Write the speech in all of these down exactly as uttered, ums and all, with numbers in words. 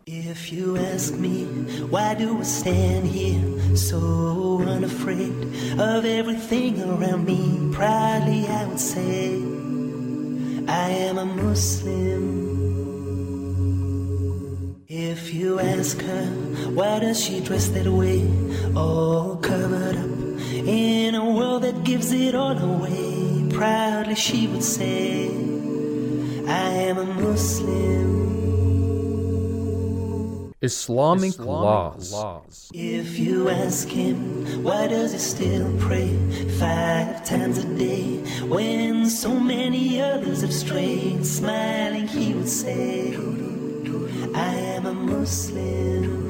If you ask me, why do I stand here so unafraid of everything around me? Proudly I would say, I am a Muslim. If you ask her, why does she dress that way, all covered up in a world that gives it all away? Proudly she would say, I am a Muslim. Islamic, Islamic laws. laws. If you ask him, why does he still pray five times a day when so many others have strayed? Smiling he would say, I am a Muslim.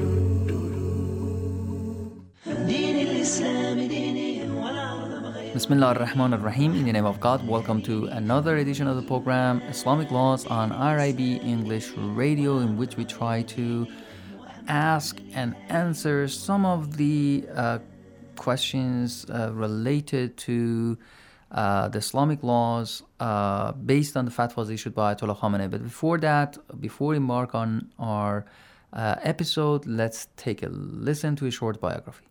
Bismillah ar-Rahman ar-Rahim. In the name of God, welcome to another edition of the program Islamic Laws on R I B English Radio, in which we try to ask and answer some of the uh, questions uh, related to uh, the Islamic laws uh, based on the fatwas issued by Ayatollah Khamenei. But before that, before we embark on our uh, episode, let's take a listen to a short biography.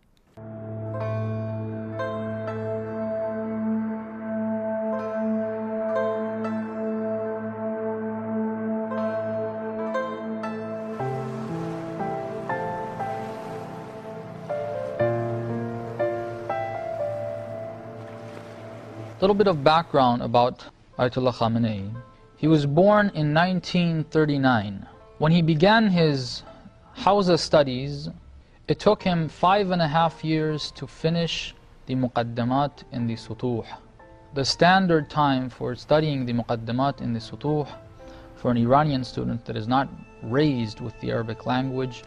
A little bit of background about Ayatollah Khamenei. He was born in nineteen thirty-nine. When he began his Hawza studies, it took him five and a half years to finish the Muqaddamat in the Sutuh. The standard time for studying the Muqaddamat in the Sutuh for an Iranian student that is not raised with the Arabic language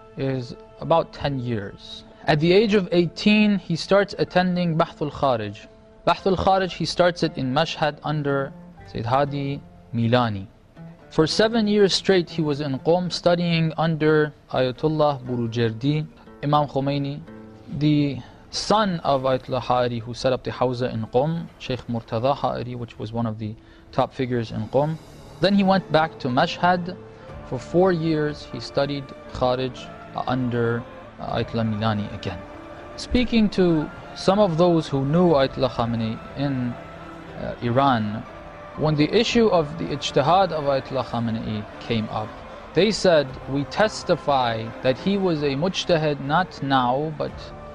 is about ten years. At the age of eighteen, he starts attending Bahth al-Kharij. Bahth al-Kharij, he starts it in Mashhad under Sayyid Hadi Milani. For seven years straight, he was in Qom studying under Ayatollah Burujerdi, Imam Khomeini, the son of Ayatollah Ha'ari, who set up the Hawza in Qom, Sheikh Murtada Ha'ari, which was one of the top figures in Qom. Then he went back to Mashhad. For four years, he studied Kharij under Ayatollah Milani again. Speaking to some of those who knew Ayatollah Khamenei in uh, Iran, when the issue of the ijtihad of Ayatollah Khamenei came up, they said, we testify that he was a mujtahid not now, but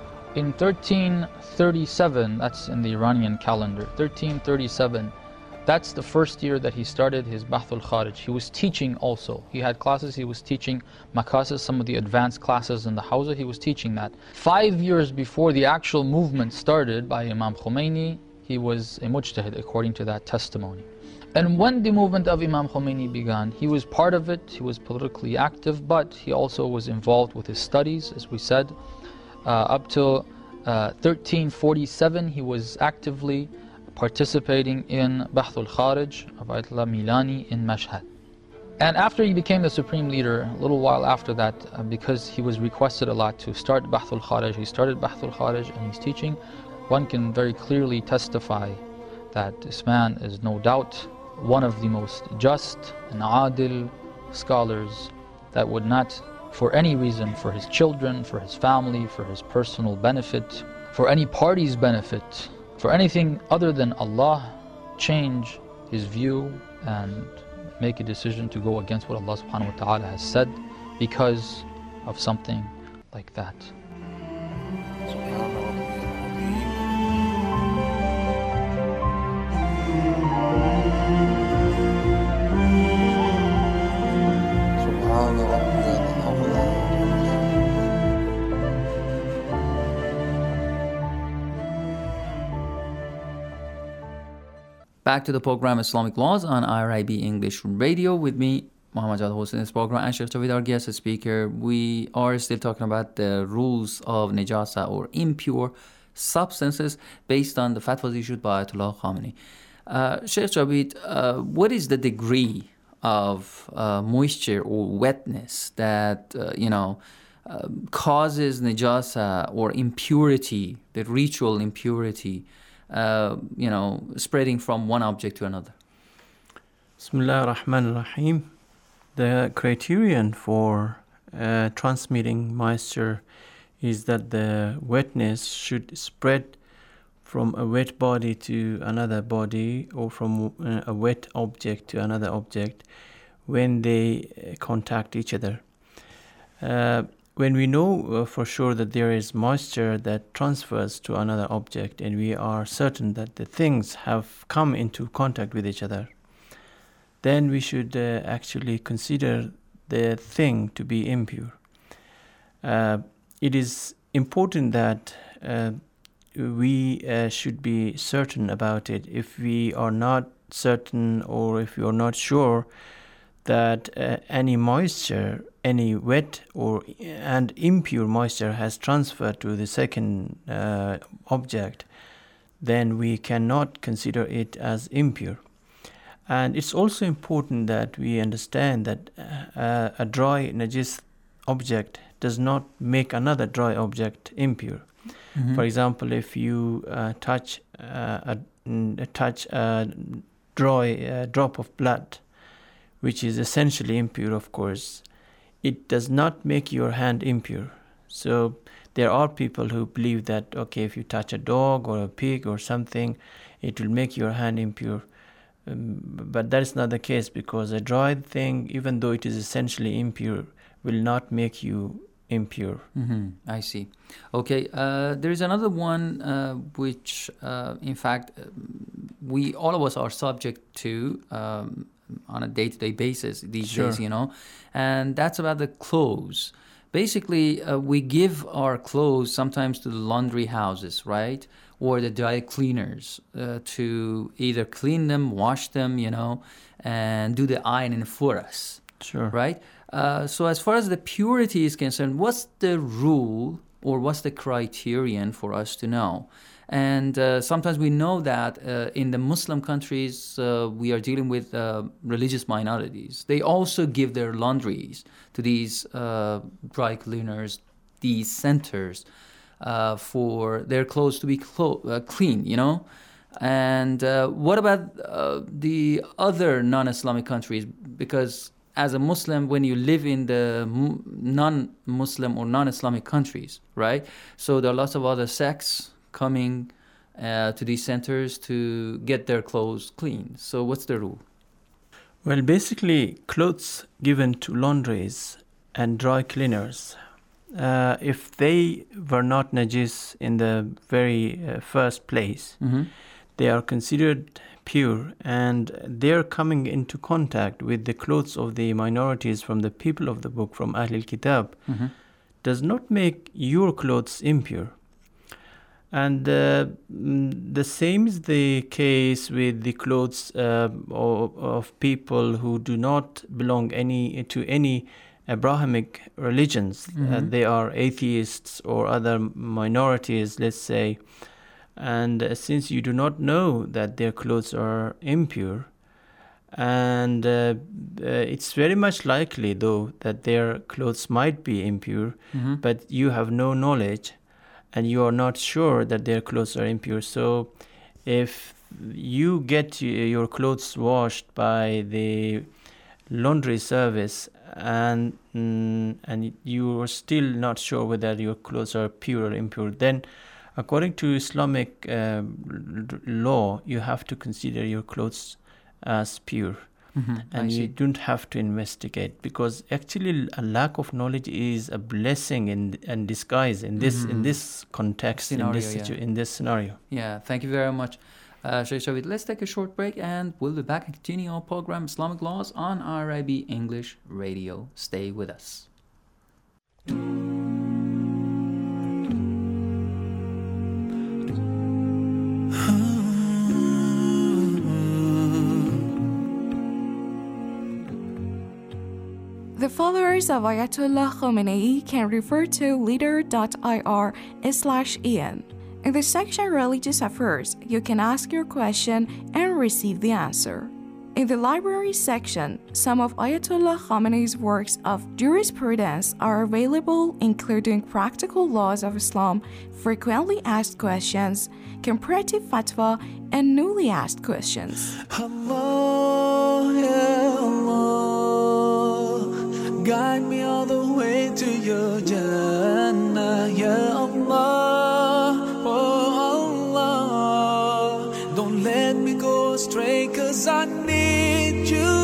in thirteen thirty-seven, that's in the Iranian calendar, thirteen thirty-seven, that's the first year that he started his Bahth al-Kharij. He was teaching also. He had classes, he was teaching Makasis, some of the advanced classes in the Hawza, he was teaching that. Five years before the actual movement started by Imam Khomeini, he was a mujtahid according to that testimony. And when the movement of Imam Khomeini began, he was part of it, he was politically active, but he also was involved with his studies, as we said. Uh, up till uh, thirteen forty-seven, he was actively participating in Bahth al-Kharij of Ayatollah Milani in Mashhad. And after he became the supreme leader, a little while after that, uh, because he was requested a lot to start Bahth al-Kharij, he started Bahth al-Kharij and he's teaching. One can very clearly testify that this man is no doubt one of the most just and adil scholars that would not, for any reason, for his children, for his family, for his personal benefit, for any party's benefit, for anything other than Allah, change his view and make a decision to go against what Allah subhanahu wa ta'ala has said because of something like that. Back to the program Islamic Laws on R I B English Radio with me, Muhammad Jawad Hossein, in this program, and Sheikh Javid, our guest speaker. We are still talking about the rules of najasa or impure substances based on the fatwas issued by Ayatollah Khamenei. Uh, Sheikh Javid, uh, what is the degree of uh, moisture or wetness that, uh, you know, uh, causes najasa or impurity, the ritual impurity, Uh, you know, spreading from one object to another? Bismillah ar-Rahman ar-Rahim. The criterion for uh, transmitting moisture is that the wetness should spread from a wet body to another body, or from uh, a wet object to another object when they uh, contact each other. Uh, when we know uh, for sure that there is moisture that transfers to another object, and we are certain that the things have come into contact with each other, then we should uh, actually consider the thing to be impure. Uh, it is important that uh, we uh, should be certain about it. If we are not certain, or if we are not sure that uh, any moisture, any wet or and impure moisture has transferred to the second uh, object, then we cannot consider it as impure. And it's also important that we understand that uh, a dry najis object does not make another dry object impure. Mm-hmm. For example, if you uh, touch uh, a, touch a dry uh, drop of blood, which is essentially impure, of course, it does not make your hand impure. So there are people who believe that, okay, if you touch a dog or a pig or something, it will make your hand impure. Um, but that is not the case, because a dried thing, even though it is essentially impure, will not make you impure. Mm-hmm. I see. Okay, uh, there is another one uh, which, uh, in fact, we all of us are subject to um, on a day-to-day basis these Sure. days, you know, and that's about the clothes. Basically, uh, we give our clothes sometimes to the laundry houses, right, or the dry cleaners uh, to either clean them, wash them, you know, and do the ironing for us. Sure. Right? Uh, so as far as the purity is concerned, what's the rule or what's the criterion for us to know? And uh, sometimes we know that uh, in the Muslim countries, uh, we are dealing with uh, religious minorities. They also give their laundries to these uh, dry cleaners, these centers, uh, for their clothes to be clo- uh, clean, you know? And uh, what about uh, the other non-Islamic countries? Because as a Muslim, when you live in the non-Muslim or non-Islamic countries, right? So there are lots of other sects coming uh, to these centers to get their clothes clean. So what's the rule? Well, basically, clothes given to laundries and dry cleaners, uh, if they were not najis in the very uh, first place, mm-hmm. they are considered pure, and they're coming into contact with the clothes of the minorities from the people of the book, from Ahlul Kitab, mm-hmm. does not make your clothes impure. And uh, the same is the case with the clothes uh, of, of people who do not belong any to any Abrahamic religions. Mm-hmm. Uh, they are atheists or other minorities, let's say. And uh, since you do not know that their clothes are impure, and uh, uh, it's very much likely, though, that their clothes might be impure, mm-hmm. but you have no knowledge, and you are not sure that their clothes are impure. So if you get your clothes washed by the laundry service, and mm, and you are still not sure whether your clothes are pure or impure, then according to Islamic uh, law, you have to consider your clothes as pure. Mm-hmm. And you don't have to investigate, because actually a lack of knowledge is a blessing in and disguise in this mm-hmm. in this context, scenario, in this situ- yeah. in this scenario. Yeah, thank you very much, uh, Sheikh Shavit. Let's take a short break, and we'll be back and continue our program Islamic Laws on R I B English Radio. Stay with us. The followers of Ayatollah Khamenei can refer to leader.ir slash en. In the section Religious Affairs, you can ask your question and receive the answer. In the library section, some of Ayatollah Khamenei's works of jurisprudence are available, including Practical Laws of Islam, Frequently Asked Questions, Comparative Fatwa, and Newly Asked Questions. Allah, Allah, guide me all the way me to your Jannah, Ya Allah, oh Allah. Don't let me go astray, cause I need you.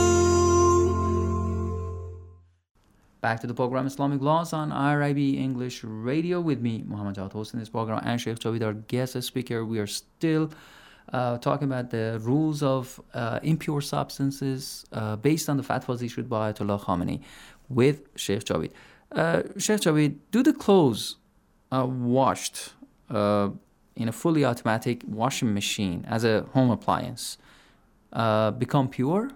Back to the program Islamic Laws on R I B English Radio with me, Muhammad Jawad, hosting this program, and Sheikh Javid, our guest speaker. We are still uh, talking about the rules of uh, impure substances uh, based on the fatwas issued by Ayatollah Khamenei with Sheikh Javid. Uh, Sheikh Javid, do the clothes uh, washed uh, in a fully automatic washing machine as a home appliance uh, become pure,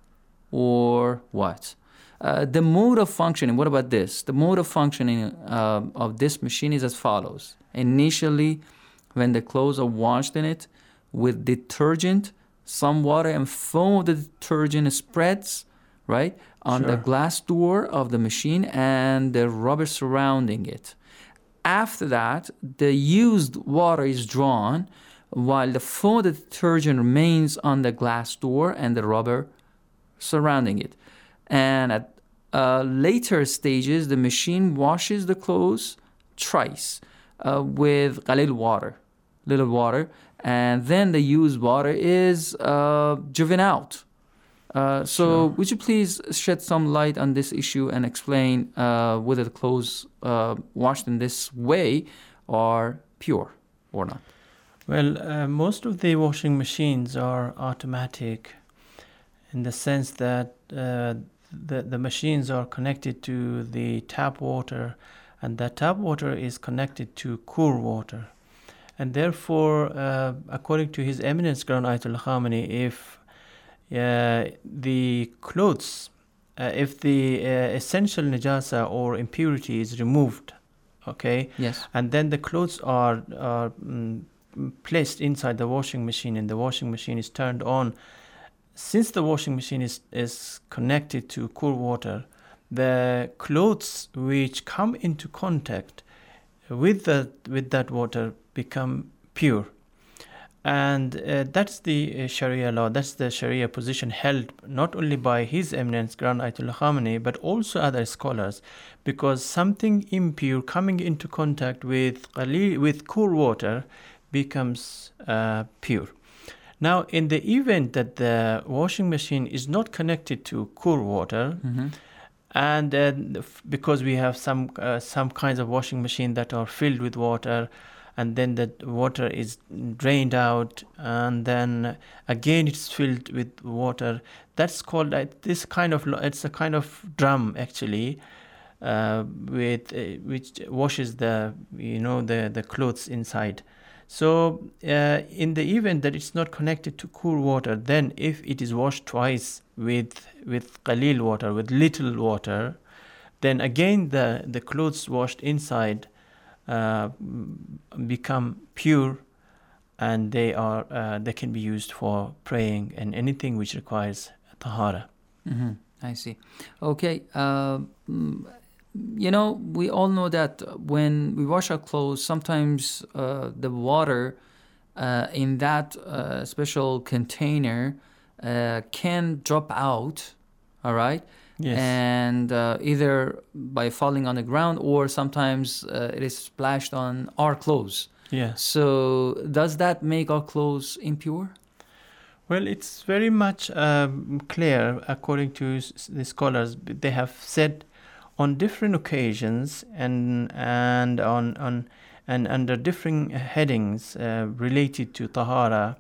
or what? Uh, the mode of functioning, what about this? The mode of functioning uh, of this machine is as follows. Initially, when the clothes are washed in it with detergent, some water and foam of the detergent spreads, right, on Sure. the glass door of the machine and the rubber surrounding it. After that, the used water is drawn while the foam of the detergent remains on the glass door and the rubber surrounding it. And at uh, later stages, the machine washes the clothes thrice uh, with qalil water, little water, and then the used water is uh, driven out. Uh, so, Sure. would you please shed some light on this issue and explain uh, whether the clothes uh, washed in this way are pure or not? Well, uh, most of the washing machines are automatic in the sense that uh, the, the machines are connected to the tap water, and that tap water is connected to Kur water. And therefore, uh, according to His Eminence Grand Ayatollah Khamenei, if uh, the clothes, uh, if the uh, essential najasa or impurity is removed, okay, Yes. and then the clothes are, are mm, placed inside the washing machine and the washing machine is turned on, since the washing machine is, is connected to cool water, the clothes which come into contact with the with that water become pure. And uh, that's the uh, Sharia law, that's the Sharia position held not only by His Eminence Grand Ayatollah Khamenei, but also other scholars, because something impure coming into contact with qalil, with cool water becomes uh, pure. Now, in the event that the washing machine is not connected to cool water, Mm-hmm. and then f- because we have some uh, some kinds of washing machine that are filled with water, and then the water is drained out, and then again it's filled with water. That's called uh, this kind of lo- it's a kind of drum actually, uh, with uh, which washes the you know the the clothes inside. So uh, in the event that it's not connected to cool water, then if it is washed twice with with qalil water, with little water, then again the, the clothes washed inside uh, become pure, and they are uh, they can be used for praying and anything which requires tahara. Mm-hmm. I see. Okay. Uh, mm, you know, we all know that when we wash our clothes, sometimes uh, the water uh, in that uh, special container uh, can drop out, all right? Yes. And uh, either by falling on the ground, or sometimes uh, it is splashed on our clothes. Yes. So does that make our clothes impure? Well, it's very much um, clear, according to s- the scholars. They have said on different occasions and and on on and under different headings uh, related to tahara,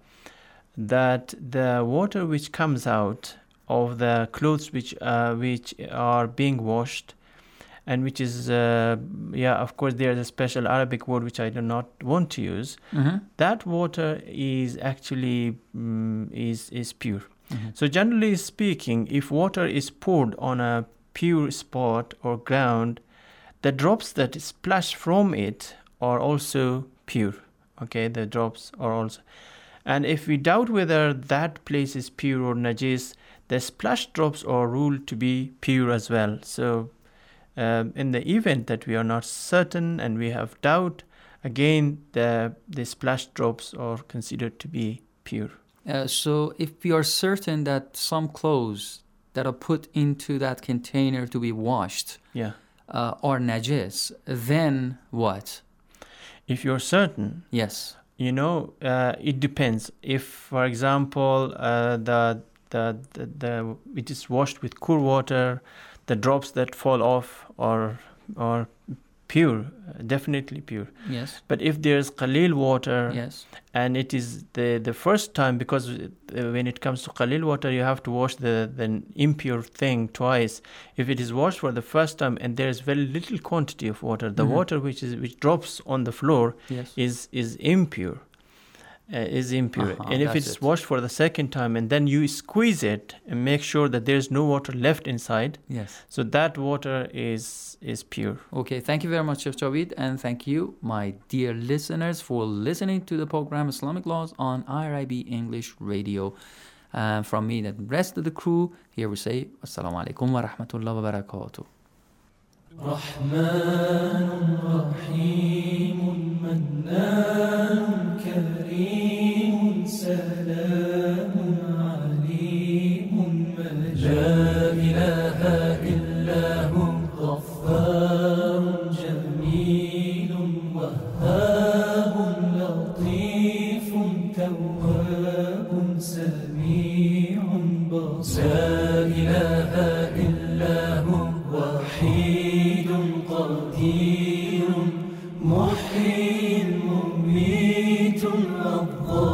that the water which comes out of the clothes which uh, which are being washed, and which is uh, yeah, of course there's a special Arabic word which I do not want to use. Mm-hmm. That water is actually um, is is pure. Mm-hmm. So generally speaking, if water is poured on a pure spot or ground, the drops that splash from it are also pure. Okay, the drops are also. And if we doubt whether that place is pure or najis, the splash drops are ruled to be pure as well. So um, in the event that we are not certain and we have doubt, again the the splash drops are considered to be pure. Uh, so if we are certain that some clothes that are put into that container to be washed Yeah. uh, are najis, then what? If you're certain, Yes. you know, uh, it depends. If, for example, uh, the, the the the it is washed with cool water, the drops that fall off are are pure, definitely pure. Yes. But if there's qalil water, Yes. and it is the the first time, because uh, when it comes to qalil water, you have to wash the the impure thing twice. If it is washed for the first time and there is very little quantity of water, the Mhm. water which is which drops on the floor Yes. is is impure. Uh, is impure. Uh-huh, and if that's it's it. washed for the second time and then you squeeze it and make sure that there's no water left inside, Yes. so that water is is pure. Okay, thank you very much, Chef Javid, and thank you, my dear listeners, for listening to the program Islamic Laws on I R I B English Radio. Uh, from me and the rest of the crew, here we say, Assalamu alaikum wa rahmatullahi wa barakatuh. رحمن رحيم منان كريم سلام عليم من لا إله إلا هو غفار جميل وهاب لطيف تواب سميع بصير لا إله إلا هو وحيد قدير محيي مميت الضار